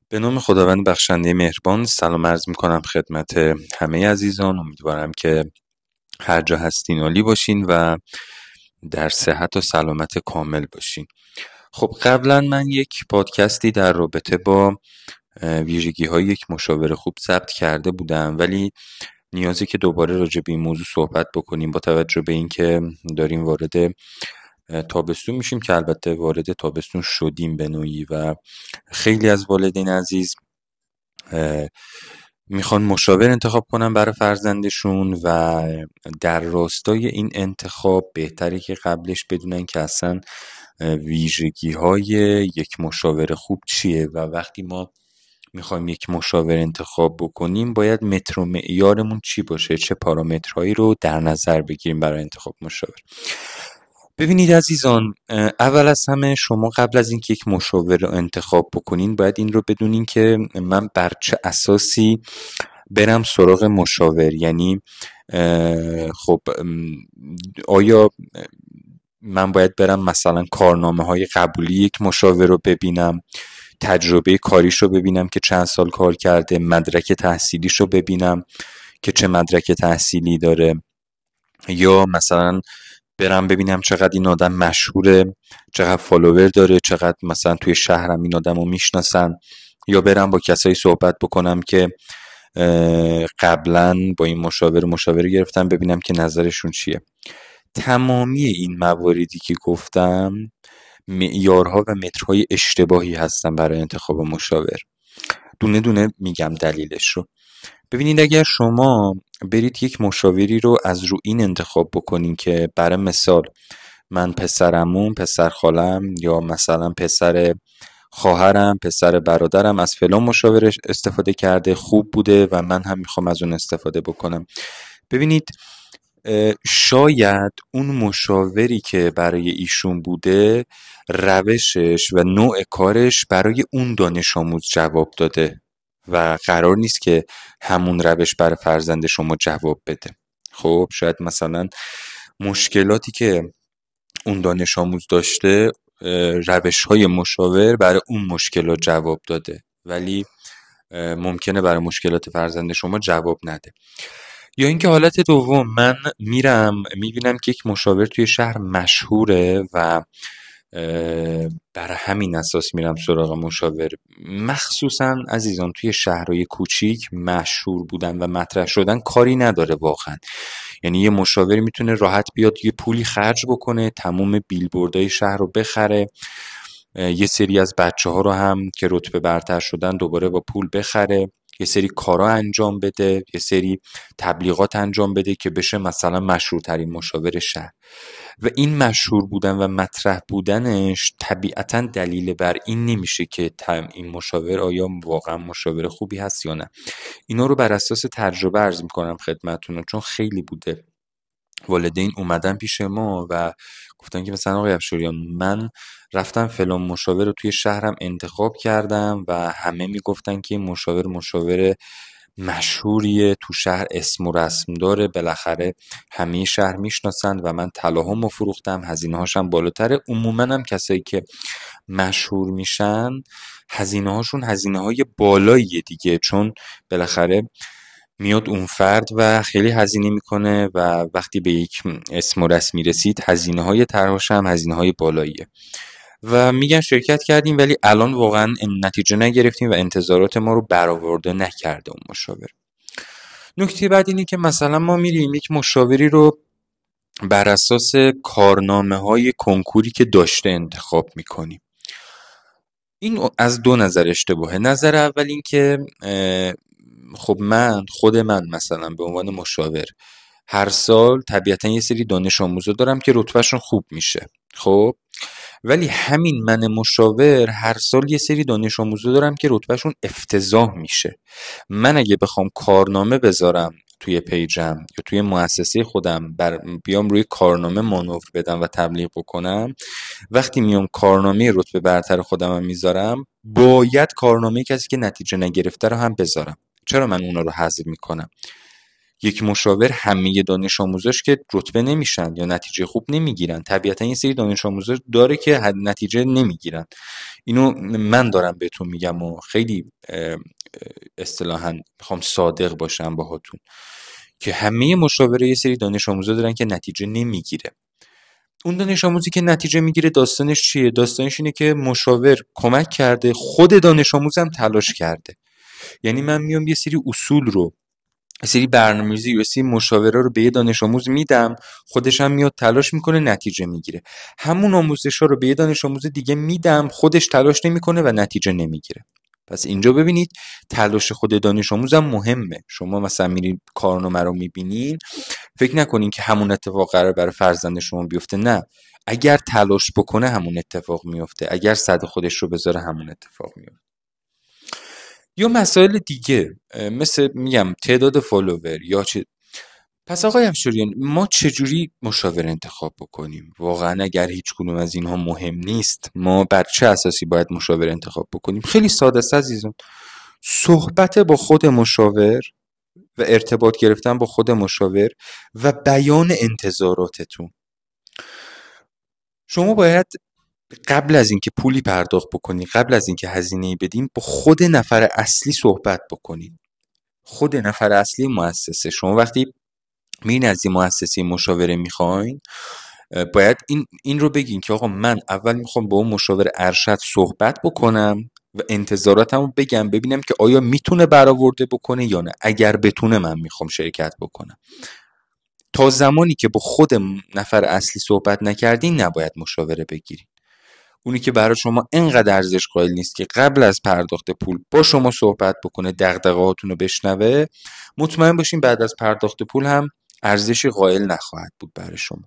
به نام خداوند بخشنده مهربان، سلام عرض میکنم خدمت همه عزیزان. امیدوارم که هر جا هستین عالی باشین و در صحت و سلامت کامل باشین. خب قبلا من یک پادکستی در رابطه با ویژگی های یک مشاور خوب ضبط کرده بودم، ولی نیازی که دوباره راجع به این موضوع صحبت بکنیم با توجه به اینکه داریم وارد تابستون میشیم، که البته وارد تابستون شدیم به نوعی و خیلی از والدین عزیز میخوان مشاور انتخاب کنن برای فرزندشون و در راستای این انتخاب بهتره که قبلش بدونن که اصلا ویژگی های یک مشاور خوب چیه و وقتی ما میخوایم یک مشاور انتخاب بکنیم باید متر و معیارمون چی باشه، چه پارامترهایی رو در نظر بگیریم برای انتخاب مشاور. ببینید عزیزان، اول از همه شما قبل از اینکه یک مشاور رو انتخاب بکنین باید این رو بدونین که من بر چه اساسی برم سراغ مشاور. یعنی خب آیا من باید برم مثلا کارنامه های قبولی یک مشاور رو ببینم، تجربه کاریش رو ببینم که چند سال کار کرده، مدرک تحصیلیش رو ببینم که چه مدرک تحصیلی داره، یا مثلا برم ببینم چقدر این آدم مشهوره، چقدر فالوور داره، چقدر مثلا توی شهرم این آدم رو میشناسن، یا برم با کسایی صحبت بکنم که قبلا با این مشاور گرفتم ببینم که نظرشون چیه. تمامی این مواردی که گفتم معیارها و مترهای اشتباهی هستن برای انتخاب مشاور. دونه دونه میگم دلیلش رو. ببینید اگر شما برید یک مشاوری رو از رو این انتخاب بکنین که برای مثال من پسر عموم، پسر خالم یا مثلا پسر خواهرم، پسر برادرم از فلان مشاور استفاده کرده، خوب بوده و من هم میخوام از اون استفاده بکنم. ببینید شاید اون مشاوری که برای ایشون بوده روشش و نوع کارش برای اون دانش آموز جواب داده و قرار نیست که همون روش برای فرزند شما جواب بده. خب شاید مثلا مشکلاتی که اون دانش آموز داشته روش‌های مشاور برای اون مشکلات جواب داده، ولی ممکنه برای مشکلات فرزند شما جواب نده. یا اینکه حالت دوم، من میرم میبینم که یک مشاور توی شهر مشهوره و برای همین اساس میرم سراغ مشاور. مخصوصا عزیزان توی شهرهای کوچیک مشهور بودن و مطرح شدن کاری نداره واقعا. یعنی یه مشاور میتونه راحت بیاد یه پولی خرج بکنه، تمام بیلبوردهای شهر رو بخره، یه سری از بچه ها رو هم که رتبه برتر شدن دوباره با پول بخره، یه سری کارا انجام بده، یه سری تبلیغات انجام بده که بشه مثلا مشهورترین مشاور شهر. و این مشهور بودن و مطرح بودنش طبیعتا دلیل بر این نمیشه که این مشاور آیا واقعا مشاور خوبی هست یا نه. اینا رو بر اساس تجربه عرض میکنم خدمتتون، چون خیلی بوده والدین اومدن پیش ما و گفتن که مثلا آقای افشاریان من رفتم فلان مشاور رو توی شهرم انتخاب کردم و همه میگفتن که این مشاور مشهوریه، تو شهر اسم و رسم داره، بالاخره همه شهر میشناسن و من طلاهامو فروختم، هزینه هاشم بالاتره. عموما هم کسایی که مشهور میشن هزینه هاشون هزینه های بالاییه دیگه، چون بالاخره میاد اون فرد و خیلی هزینه میکنه و وقتی به یک اسم و رسمی رسید هزینه های طرحش هم هزینه های بالاییه و میگن شرکت کردیم ولی الان واقعا نتیجه نگرفتیم و انتظارات ما رو برآورده نکرده اون مشاور. نکته بعد اینه که مثلا ما میریم یک مشاوری رو بر اساس کارنامه های کنکوری که داشته انتخاب میکنیم. این از دو نظر اشتباهه. نظر اول این که خب خود من مثلا به عنوان مشاور هر سال طبیعتا یه سری دانش آموزا دارم که رتبهشون خوب میشه، خب ولی همین من مشاور هر سال یه سری دانش آموزا دارم که رتبهشون افتضاح میشه. من اگه بخوام کارنامه بذارم توی پیجم یا توی مؤسسه خودم بیام روی کارنامه مانور بدم و تبلیغ بکنم، وقتی میام کارنامه رتبه برتر خودم میذارم باید کارنامه کسی که نتیجه نگرفته رو هم بذارم. چرا من اونا رو حذف میکنم؟ یک مشاور همه دانش آموزاش که رتبه نمیشن یا نتیجه خوب نمیگیرن. طبیعتا این سری دانش آموزا داره که نتیجه نمیگیرن. اینو من دارم بهتون میگم و خیلی اصطلاحاً میخوام صادق باشم باهاتون که همه مشاوره یه سری دانش آموزا دارن که نتیجه نمیگیره. اون دانش آموزی که نتیجه میگیره داستانش چیه؟ داستانش اینه که مشاور کمک کرده، خود دانش آموزم تلاش کرده. یعنی من میام یه سری اصول رو، یه سری برنامه‌ریزی، یه سری مشاوره رو به یه دانش آموز میدم، خودش هم میاد تلاش میکنه نتیجه میگیره. همون آموزش‌ها رو به یه دانش آموز دیگه میدم، خودش تلاش نمیکنه و نتیجه نمیگیره. پس اینجا ببینید تلاش خود دانش آموز هم مهمه. شما مثلا میرین کارنامه رو میبینین، فکر نکنین که همون اتفاق قرار برای فرزند شما بیفته. نه، اگر تلاش بکنه همون اتفاق میفته، اگر صد خودش رو بذاره همون اتفاق میفته. یا مسائل دیگه مثل میگم تعداد فالوور یا چه. پس آقای افشاریان ما چجوری مشاور انتخاب بکنیم؟ واقعا اگر هیچ کدوم از اینها مهم نیست، ما بر چه اساسی باید مشاور انتخاب بکنیم؟ خیلی ساده است عزیزان. صحبت با خود مشاور و ارتباط گرفتن با خود مشاور و بیان انتظاراتتون. شما باید قبل از اینکه پولی پرداخت بکنید، قبل از اینکه هزینه‌ای بدین، با خود نفر اصلی صحبت بکنید. خود نفر اصلی مؤسسه. شما وقتی میرین از این مؤسسه مشاوره میخواین، باید این رو بگین که آقا من اول میخوام با اون مشاور ارشد صحبت بکنم و انتظاراتمو بگم، ببینم که آیا میتونه برآورده بکنه یا نه. اگر بتونه من میخوام شرکت بکنم. تا زمانی که با خود نفر اصلی صحبت نکردین نباید مشاوره بگیرین. اونی که برای شما اینقدر ارزش قائل نیست که قبل از پرداخت پول با شما صحبت بکنه، دغدغه‌هاتون رو بشنوه، مطمئن باشین بعد از پرداخت پول هم ارزشی قائل نخواهد بود برای شما.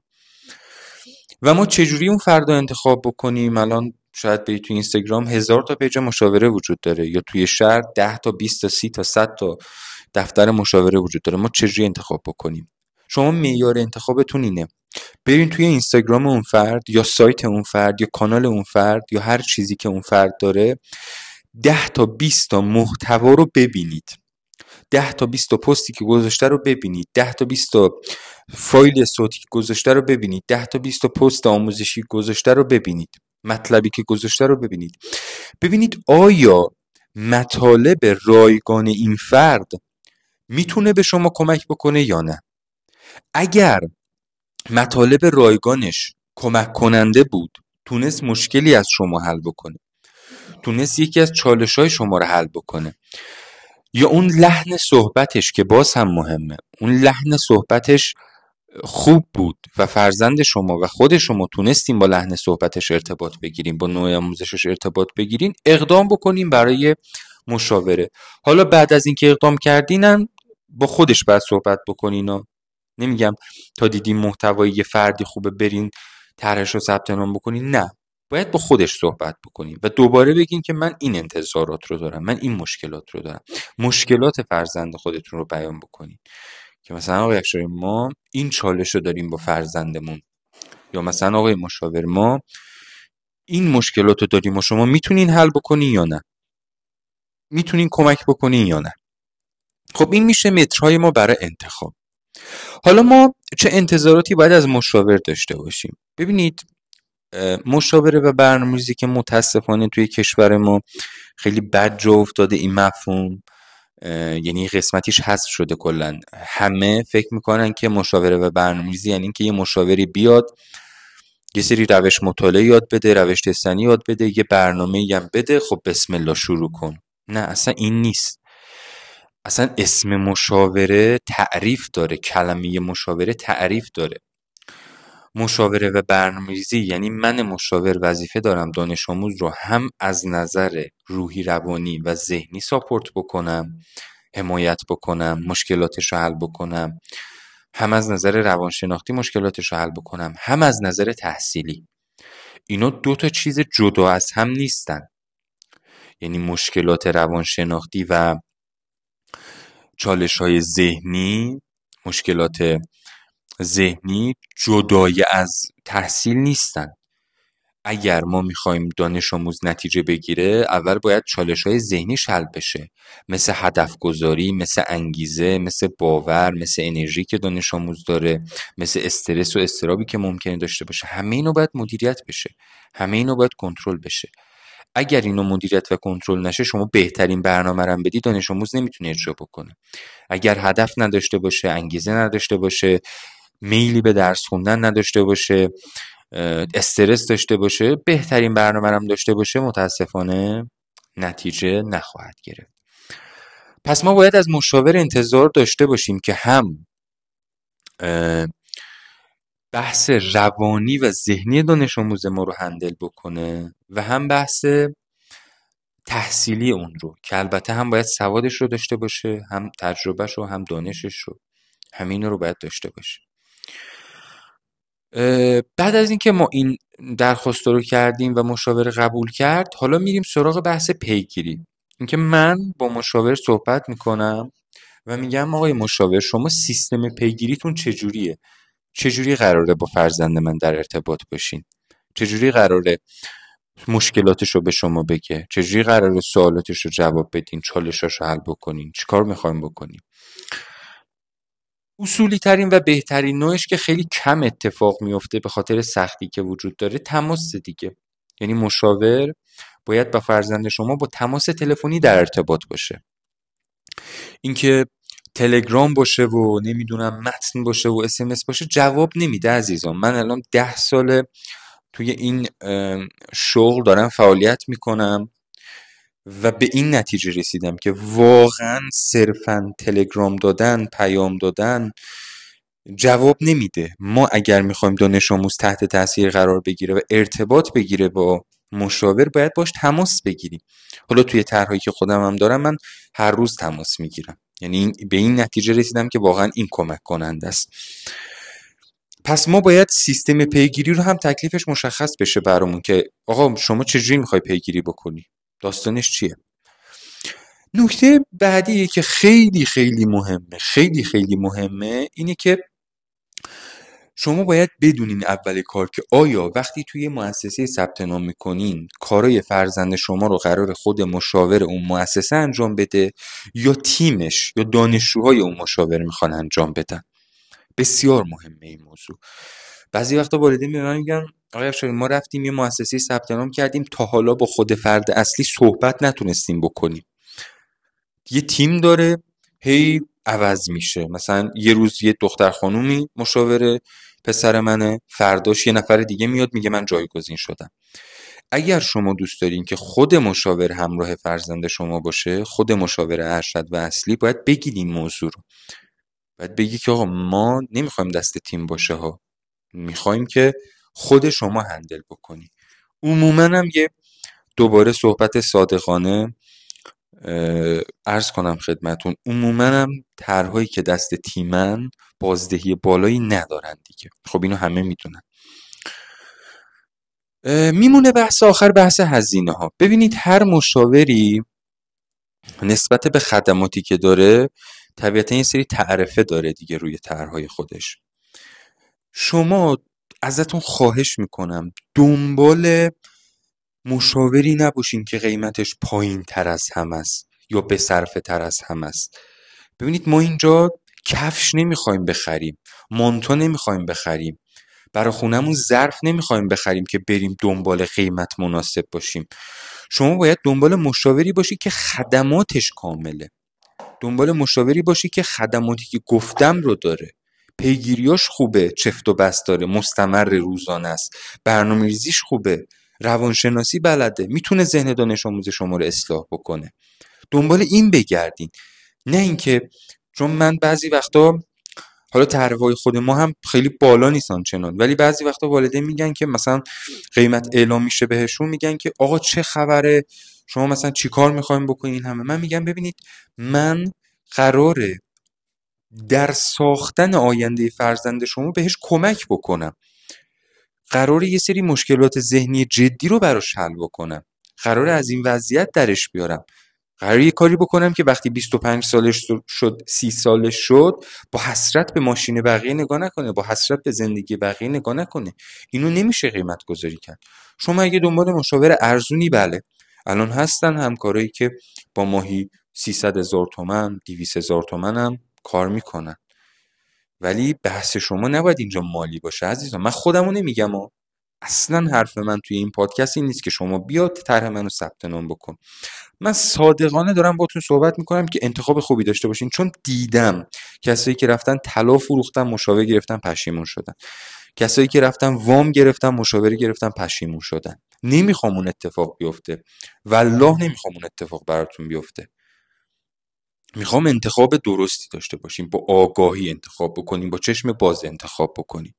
و ما چجوری اون فرد رو انتخاب بکنیم؟ الان شاید برید توی اینستاگرام 1000 تا پیج مشاوره وجود داره، یا توی شهر 10 تا 20 تا 30 تا 100 تا دفتر مشاوره وجود داره. ما چجوری انتخاب بکنیم؟ شما معیار انتخابتون اینه، برین توی اینستاگرام اون فرد یا سایت اون فرد یا کانال اون فرد یا هر چیزی که اون فرد داره، 10 تا 20 تا محتوا رو ببینید، 10 تا 20 تا پستی که گذاشته رو ببینید، 10 تا 20 تا فایل صوتی که گذاشته رو ببینید، 10 تا 20 تا پست آموزشی گذاشته رو ببینید، مطلبی که گذاشته رو ببینید. ببینید آیا مطالب رایگان این فرد میتونه به شما کمک بکنه یا نه. اگر مطالب رایگانش کمک کننده بود، تونست مشکلی از شما حل بکنه، تونست یکی از چالش‌های شما رو حل بکنه، یا اون لحن صحبتش که باز هم مهمه، اون لحن صحبتش خوب بود و فرزند شما و خود شما تونستین با لحن صحبتش ارتباط بگیرین، با نوع آموزشش ارتباط بگیرین، اقدام بکنین برای مشاوره. حالا بعد از اینکه اقدام کردینن با خودش باید صحبت بکنین و نمیگم تا دیدین محتوای یه فردی خوبه برین طرحش رو ثبت نام بکنین، نه، باید با خودش صحبت بکنین و دوباره بگین که من این انتظارات رو دارم، من این مشکلات رو دارم. مشکلات فرزند خودتون رو بیان بکنین که مثلا آقای افشاری ما این چالش رو داریم با فرزندمون، یا مثلا آقای مشاور ما این مشکلات رو داریم و شما میتونین حل بکنین یا نه، میتونین کمک بکنین یا نه. خب این میشه مترهای ما برای انتخاب. حالا ما چه انتظاراتی باید از مشاور داشته باشیم؟ ببینید مشاوره و برنامه‌ریزی که متاسفانه توی کشور ما خیلی بد جا افتاده این مفهوم، یعنی قسمتیش حذف شده کلا. همه فکر میکنن که مشاوره و برنامه‌ریزی یعنی که یه مشاوری بیاد یه سری روش مطالعه یاد بده، روش تستنی یاد بده، یه برنامه‌ای هم بده، خب بسم الله شروع کن. نه، اصلا این نیست. اصلا اسم مشاوره تعریف داره، کلمه مشاوره تعریف داره. مشاوره و برنامه‌ریزی یعنی من مشاور وظیفه دارم دانش آموز رو هم از نظر روحی، روانی و ذهنی ساپورت بکنم، حمایت بکنم، مشکلاتش رو حل بکنم، هم از نظر روانشناختی مشکلاتش رو حل بکنم، هم از نظر تحصیلی. اینا دو تا چیز جدا از هم نیستن. یعنی مشکلات روانشناختی و چالش‌های ذهنی، مشکلات ذهنی جدای از تحصیل نیستن. اگر ما میخوایم دانش آموز نتیجه بگیره، اول باید چالش‌های ذهنیش حل بشه، مثل هدف گذاری، مثل انگیزه، مثل باور، مثل انرژی که دانش آموز داره، مثل استرس و اضطرابی که ممکنه داشته باشه. همه اینو باید مدیریت بشه، همه اینو باید کنترل بشه. اگر اینو مدیریت و کنترل نشه، شما بهترین برنامه رو بدی، دانش آموز نمیتونه اجرا بکنه. اگر هدف نداشته باشه، انگیزه نداشته باشه، میلی به درس خوندن نداشته باشه، استرس داشته باشه، بهترین برنامه هم داشته باشه، متاسفانه نتیجه نخواهد گرفت. پس ما باید از مشاور انتظار داشته باشیم که هم بحث روانی و ذهنی دانش آموز ما رو هندل بکنه و هم بحث تحصیلی اون رو، که البته هم باید سوادش رو داشته باشه، هم تجربهش رو، هم دانشش رو، همین رو باید داشته باشه. بعد از اینکه ما این درخواست رو کردیم و مشاور قبول کرد، حالا میریم سراغ بحث پیگیری. اینکه من با مشاور صحبت میکنم و میگم آقای مشاور، شما سیستم پیگیریتون چجوریه؟ چجوری قراره با فرزند من در ارتباط باشین؟ چجوری قراره مشکلاتش رو به شما بگه؟ چجوری قراره سوالاتش رو جواب بدین، چالشاش رو حل بکنین؟ چیکار میخوایم بکنیم؟ اصولی ترین و بهترین نوعش که خیلی کم اتفاق میفته به خاطر سختی که وجود داره، تماس دیگه. یعنی مشاور باید با فرزند شما با تماس تلفنی در ارتباط باشه. اینکه تلگرام باشه و نمیدونم متن باشه و SMS باشه جواب نمیده عزیزان. من الان 10 ساله توی این شغل دارم فعالیت میکنم و به این نتیجه رسیدم که واقعا صرفا تلگرام دادن، پیام دادن جواب نمیده. ما اگر میخوایم دانش آموز تحت تاثیر قرار بگیره و ارتباط بگیره با مشاور، باید باش تماس بگیریم. حالا توی طرحی که خودم هم دارم، من هر روز تماس میگیرم. یعنی به این نتیجه رسیدم که واقعا این کمک کننده است. پس ما باید سیستم پیگیری رو هم تکلیفش مشخص بشه برامون که آقا شما چجوری میخوای پیگیری بکنی؟ داستانش چیه؟ نکته بعدی که خیلی خیلی مهمه اینه که شما باید بدونین اول کار که آیا وقتی توی مؤسسه ثبت نام میکنین، کارای فرزند شما رو قرار خود مشاور اون مؤسسه انجام بده یا تیمش یا دانشجوهای اون مشاور میخوان انجام بدن. بسیار مهمه این موضوع. بعضی وقتا والدین به من میگن آقای افشاری، ما رفتیم یه مؤسسه ثبت نام کردیم، تا حالا با خود فرد اصلی صحبت نتونستیم بکنیم. یه تیم داره، هی عوض میشه. مثلا یه روز یه دختر خانومی مشاوره پسر منه، فرداش یه نفر دیگه میاد میگه من جایگزین شدم. اگر شما دوست دارین که خود مشاور همراه فرزند شما باشه، خود مشاور ارشد و اصلی، باید بگید این موضوع رو. باید بگی که آقا ما نمیخوایم دست تیم باشه ها، میخوایم که خود شما هندل بکنی. عموما هم یه دوباره صحبت صادقانه عرض کنم خدمتون، عموما هم طرحهایی که دست تیمن بازدهی بالایی ندارن دیگه. خب اینو همه میدونن. میمونه بحث آخر، بحث هزینه ها. ببینید هر مشاوری نسبت به خدماتی که داره طبیعتا یه سری تعرفه داره دیگه روی طرحهای خودش. شما ازتون خواهش میکنم دنبال مشاوری نباشین که قیمتش پایین تر از هم است یا به صرفه تر از هم است. ببینید ما اینجا کفش نمیخوایم بخریم، مانتو نمیخوایم بخریم، برای خونمون ظرف نمیخوایم بخریم که بریم دنبال قیمت مناسب باشیم. شما باید دنبال مشاوری باشی که خدماتش کامله، دنبال مشاوری باشی که خدماتی که گفتم رو داره، پیگیریاش خوبه، چفت و بست داره، مستمر روزانه است، برنامه‌ریزیش خوبه، روانشناسی بلده، میتونه ذهن دانش آموز شما رو اصلاح بکنه. دنبال این بگردین، نه اینکه چون من بعضی وقتا، حالا طرح‌های خود ما هم خیلی بالا نیستن چنان، ولی بعضی وقتا والدین میگن که مثلا قیمت اعلام میشه بهشون، میگن که آقا چه خبره، شما مثلا چیکار میخوایم بکنین همه. من میگم ببینید من قراره در ساختن آینده فرزند شما بهش کمک بکنم، قراره یه سری مشکلات ذهنی جدی رو براش حل بکنم، قراره از این وضعیت درش بیارم، قراره یه کاری بکنم که وقتی 25 سالش شد 30 سالش شد با حسرت به ماشین بقیه نگاه نکنه، با حسرت به زندگی بقیه نگاه نکنه. اینو نمیشه قیمت گذاری کرد. شما اگه دنبال مشاور ارزونی، بله الان هستن همکارایی که با ماهی 300,000 تومان 200,000 تومان هم کار میکنن، ولی بحث شما نباید اینجا مالی باشه عزیزان. من خودمو نمیگم اصلا حرف من توی این پادکست این نیست که شما بیا طرح منو ثبت نام بکن. من صادقانه دارم باتون صحبت میکنم که انتخاب خوبی داشته باشین، چون دیدم کسایی که رفتن طلا فروختن مشاور گرفتن پشیمون شدن، کسایی که رفتن وام گرفتن مشاوره گرفتن پشیمون شدن. نمیخوام اون اتفاق بیفته، والله نمیخوام اون اتفاق براتون بیفته. میخوام انتخاب درستی داشته باشیم، با آگاهی انتخاب بکنیم، با چشم باز انتخاب بکنیم.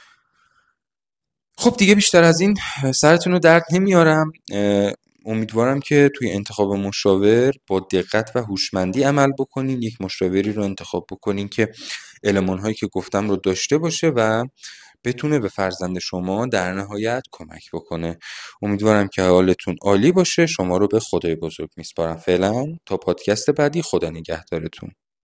خب دیگه بیشتر از این سرتون رو درد نمیارم. امیدوارم که توی انتخاب مشاور با دقت و هوشمندی عمل بکنین، یک مشاوری رو انتخاب بکنین که المان‌هایی که گفتم رو داشته باشه و بتونه به فرزند شما در نهایت کمک بکنه. امیدوارم که حالتون عالی باشه. شما رو به خدای بزرگ میسپارم. فعلا تا پادکست بعدی، خدا نگهدارتون.